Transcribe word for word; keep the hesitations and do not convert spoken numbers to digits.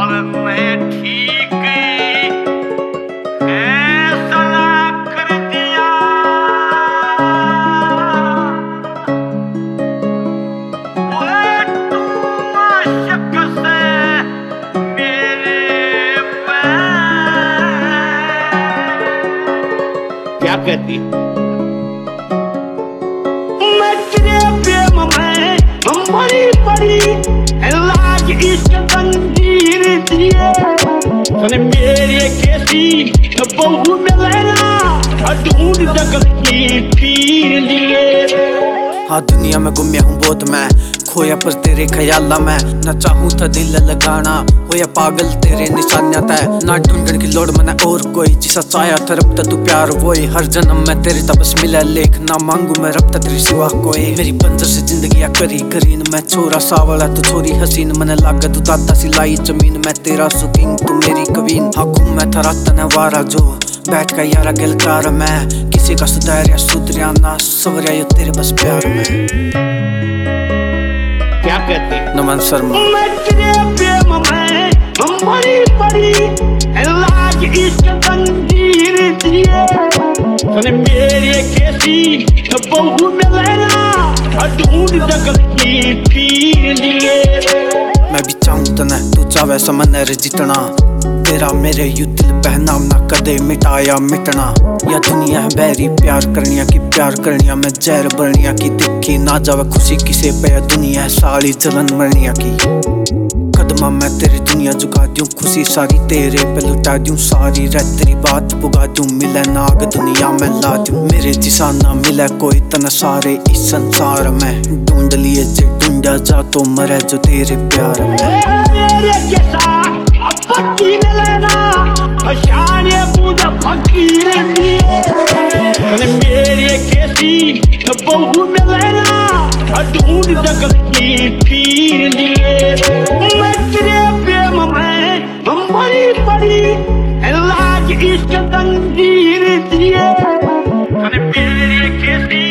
और मैं ठीक फैसला कर दिया। ओए तू आशिक से मेरे पैर। क्या कहती मैं तेरे प्रेम में बड़ी बड़ी लाज इश्क तंजीर दिए तने मेरे कैसी बहू मिले ना ढूंढ जगत की पीर लिए। हाँ दुनिया में गुम्या हूँ बहुत मैं, खोया पर तेरे ख्याला में। न चाहूँ था दिल लगाना होया पागल तेरे निशानियां तय। ना ढूंढन की लोड़ मने और कोई जिसा चाया था रब तू प्यार वोई। हर जन्म में तेरे तबस मिला लेख ना मांगू मैं रब तेरे सिवा कोई। मेरी बंजर से जिंदगी करी करीन मैं छोरा सावला तू छोरी हसीन। मने लागे तू दादा सिलाई जमीन मैं तेरा सुकिंग तू मेरी कवीन। हाँ घूम मैं था तने वारा जो बैठ का यारा गिल कार में। किसी का सुधार या सुधरिया ना सवरिया यो तेरे बस प्यार में। क्या कहती नमन शर्मा मैं तेरे प्रेम में बड़ी बड़ी लाज इश्क तंजीर दिए तने मेरे कैसी बहू मिले ना ढूंढ जगत की पीर लिए। मैं भी चाहूँ तने तू चाहे समन जितना तेरा मेरे यू दिल पहनाम ना कदे मिटाया मिटना। या दुनिया है बैरी प्यार करनिया की प्यार करनिया मैं जहर बरनिया की दिखी ना जावे खुशी किसे पे दुनिया है साली जलन मरनिया की। कदमा मैं तेरी दुनिया झुका दूं खुशी सारी तेरे पे लुटा दूं सारी रह तेरी बात पुगा दूं मिले नाग दुनिया में ला दूं। मेरे जिसा ना मिले कोई तना सारे इस संसार में ढूंढ लिए जे ढूंढा जा तो मरे जो तेरे प्यार में। मेरे जैसा फकीर लेना शाने पूजा फकीर दिए तने मेरे कैसी बहू मिले ना ढूंढ जगत की पीर लिए। मैं तेरे प्रेम में बड़ी बड़ी लाज इश्क तंजीर दिए तने मेरे कैसी